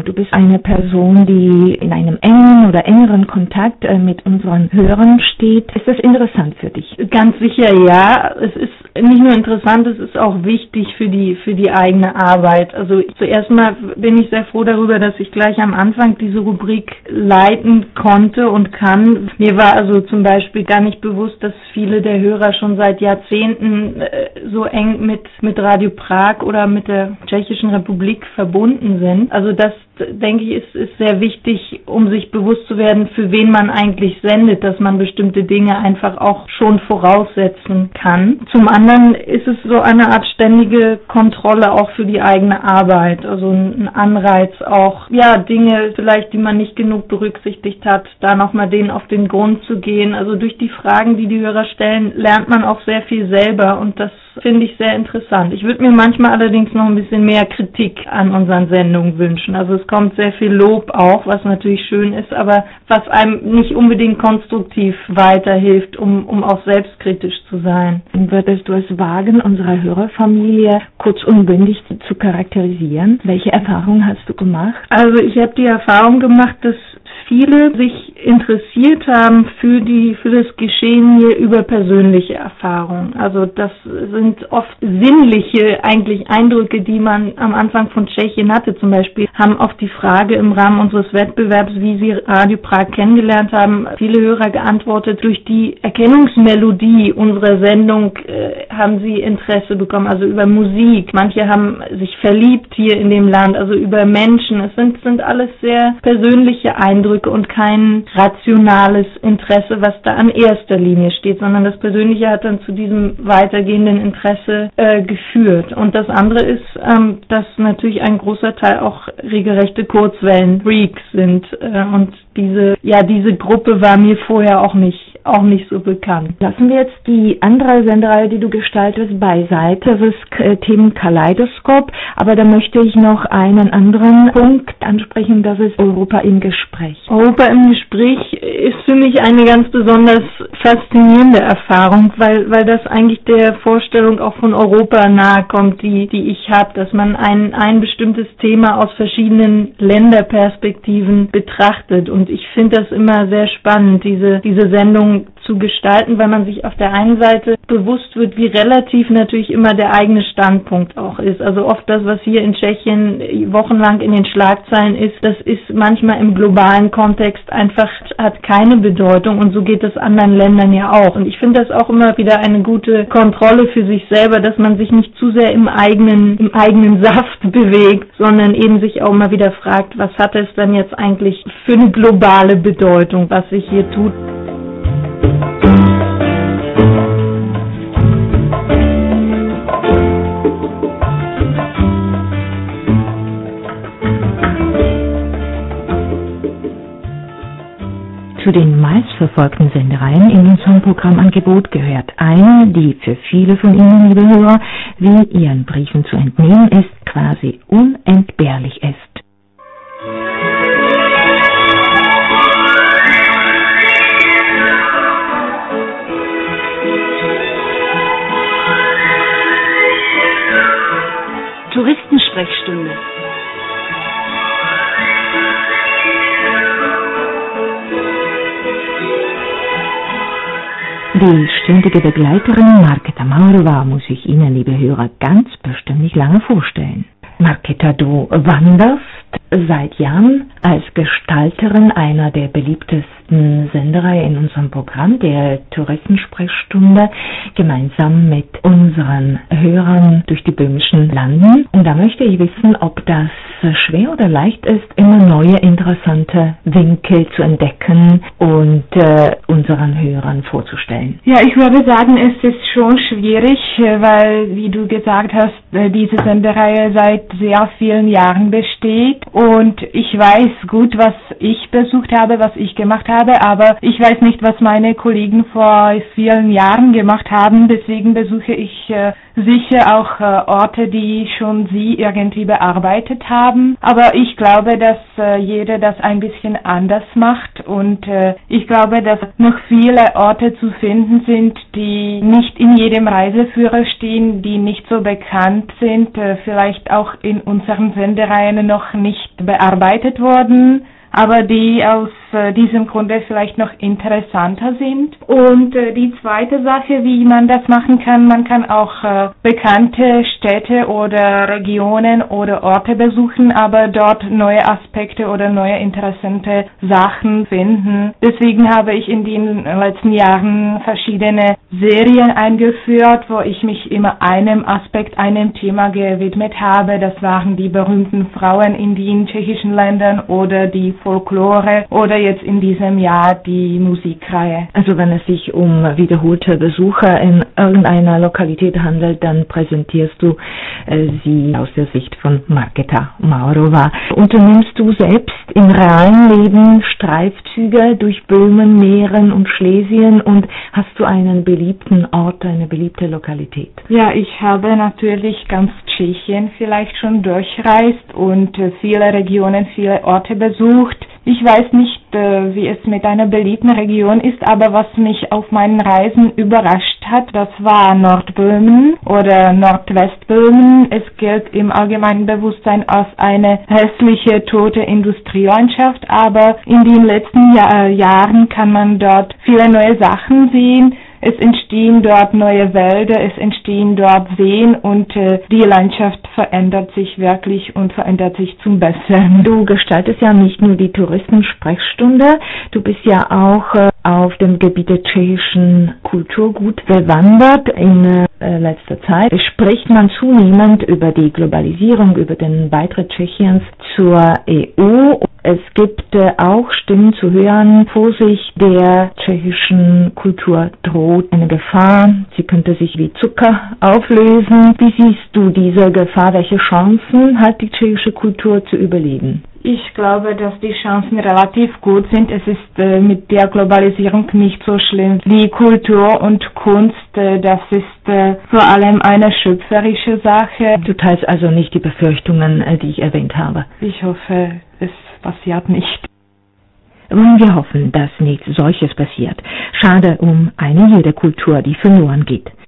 du bist eine Person, die in einem engen oder engeren Kontakt mit unseren Hörern steht. Ist das interessant für dich? Ganz sicher ja. Es ist nicht nur interessant, es ist auch wichtig für die eigene Arbeit. Also zuerst mal bin ich sehr froh darüber, dass ich gleich am Anfang diese Rubrik leiten konnte und kann. Mir war also zum Beispiel gar nicht bewusst, dass viele der Hörer schon seit Jahrzehnten so eng mit Radio Prag oder mit der Tschechischen Republik verbunden sind. Also das, denke ich, ist sehr wichtig, um sich bewusst zu werden, für wen man eigentlich sendet, dass man bestimmte Dinge einfach auch schon voraussetzen kann. Zum anderen ist es so eine Art ständige Kontrolle auch für die eigene Arbeit, also ein Anreiz auch, ja, Dinge vielleicht, die man nicht genug berücksichtigt hat, da nochmal denen auf den Grund zu gehen. Also durch die Fragen, die die Hörer stellen, lernt man auch sehr viel selber und das finde ich sehr interessant. Ich würde mir manchmal allerdings noch ein bisschen mehr Kritik an unseren Sendungen wünschen. Also es kommt sehr viel Lob auch, was natürlich schön ist, aber was einem nicht unbedingt konstruktiv weiterhilft, um auch selbstkritisch zu sein. Würdest du es wagen, unsere Hörerfamilie kurz und bündig zu charakterisieren? Welche Erfahrungen hast du gemacht? Also ich habe die Erfahrung gemacht, dass viele sich interessiert haben für das Geschehen hier über persönliche Erfahrungen. Also das sind oft sinnliche eigentlich Eindrücke, die man am Anfang von Tschechien hatte. Zum Beispiel haben auf die Frage im Rahmen unseres Wettbewerbs, wie sie Radio Prag kennengelernt haben, viele Hörer geantwortet, durch die Erkennungsmelodie unserer Sendung haben sie Interesse bekommen, also über Musik. Manche haben sich verliebt hier in dem Land, also über Menschen. Es sind alles sehr persönliche Eindrücke und kein rationales Interesse, was da an erster Linie steht, sondern das Persönliche hat dann zu diesem weitergehenden Interesse geführt. Und das andere ist, dass natürlich ein großer Teil auch regelrechte Kurzwellen-Freaks sind und diese Gruppe war mir vorher auch nicht so bekannt. Lassen wir jetzt die andere Sendereihe, die du gestaltest, beiseite, das Themenkaleidoskop, aber da möchte ich noch einen anderen Punkt ansprechen, das ist Europa im Gespräch. Europa im Gespräch ist für mich eine ganz besonders faszinierende Erfahrung, weil das eigentlich der Vorstellung auch von Europa nahe kommt, die ich habe, dass man ein bestimmtes Thema aus verschiedenen Länderperspektiven betrachtet. Und ich finde das immer sehr spannend, diese Sendung zu gestalten, weil man sich auf der einen Seite bewusst wird, wie relativ natürlich immer der eigene Standpunkt auch ist. Also oft das, was hier in Tschechien wochenlang in den Schlagzeilen ist, das ist manchmal im globalen Kontext einfach, hat keine Bedeutung und so geht es anderen Ländern ja auch. Und ich finde das auch immer wieder eine gute Kontrolle für sich selber, dass man sich nicht zu sehr im eigenen Saft bewegt, sondern eben sich auch mal wieder fragt, was hat es dann jetzt eigentlich für eine globale Bedeutung, was sich hier tut. Zu den meistverfolgten Sendereien in unserem Programmangebot gehört eine, die für viele von Ihnen, liebe Hörer, wie Ihren Briefen zu entnehmen ist, quasi unentbehrlich ist. Touristensprechstunde. Die ständige Begleiterin Marketa Maurova muss ich Ihnen, liebe Hörer, ganz bestimmt nicht lange vorstellen. Marketa, du wanderst seit Jahren als Gestalterin einer der beliebtesten Sendereihe in unserem Programm, der Touristensprechstunde, gemeinsam mit unseren Hörern durch die böhmischen Landen. Und da möchte ich wissen, ob das schwer oder leicht ist, immer neue interessante Winkel zu entdecken und unseren Hörern vorzustellen. Ja, ich würde sagen, es ist schon schwierig, weil, wie du gesagt hast, diese Sendereihe seit sehr vielen Jahren besteht und ich weiß gut, was ich besucht habe, was ich gemacht habe, aber ich weiß nicht, was meine Kollegen vor vielen Jahren gemacht haben, deswegen besuche ich sicher auch Orte, die schon sie irgendwie bearbeitet haben, aber ich glaube, dass jeder das ein bisschen anders macht und ich glaube, dass noch viele Orte zu finden sind, die nicht in jedem Reiseführer stehen, die nicht so bekannt sind, vielleicht auch in unseren Sendereihen noch nicht bearbeitet wurden, aber die aus diesem Grunde vielleicht noch interessanter sind. Und die zweite Sache, wie man das machen kann, man kann auch bekannte Städte oder Regionen oder Orte besuchen, aber dort neue Aspekte oder neue interessante Sachen finden. Deswegen habe ich in den letzten Jahren verschiedene Serien eingeführt, wo ich mich immer einem Aspekt, einem Thema gewidmet habe. Das waren die berühmten Frauen in den tschechischen Ländern oder die Folklore oder jetzt in diesem Jahr die Musikreihe. Also wenn es sich um wiederholte Besucher in irgendeiner Lokalität handelt, dann präsentierst du sie aus der Sicht von Markéta Maurová. Unternimmst du selbst im realen Leben Streifzüge durch Böhmen, Mähren und Schlesien und hast du einen beliebten Ort, eine beliebte Lokalität? Ja, ich habe natürlich ganz Tschechien vielleicht schon durchreist und viele Regionen, viele Orte besucht. Ich weiß nicht, wie es mit einer beliebten Region ist, aber was mich auf meinen Reisen überrascht hat, das war Nordböhmen oder Nordwestböhmen. Es gilt im allgemeinen Bewusstsein als eine hässliche, tote Industrielandschaft, aber in den letzten Jahren kann man dort viele neue Sachen sehen. Es entstehen dort neue Wälder, es entstehen dort Seen und die Landschaft verändert sich wirklich und verändert sich zum Besseren. Du gestaltest ja nicht nur die Touristensprechstunde, du bist ja auch auf dem Gebiet der tschechischen Kulturgut bewandert. In letzter Zeit spricht man zunehmend über die Globalisierung, über den Beitritt Tschechiens zur EU. Es gibt auch Stimmen zu hören, Vorsicht, der tschechischen Kultur droht eine Gefahr, sie könnte sich wie Zucker auflösen. Wie siehst du diese Gefahr? Welche Chancen hat die tschechische Kultur zu überleben? Ich glaube, dass die Chancen relativ gut sind. Es ist mit der Globalisierung nicht so schlimm. Die Kultur und Kunst, das ist vor allem eine schöpferische Sache. Du teilst also nicht die Befürchtungen, die ich erwähnt habe. Ich hoffe, es passiert nicht. Wir hoffen, dass nichts solches passiert. Schade um eine jede Kultur, die verloren geht.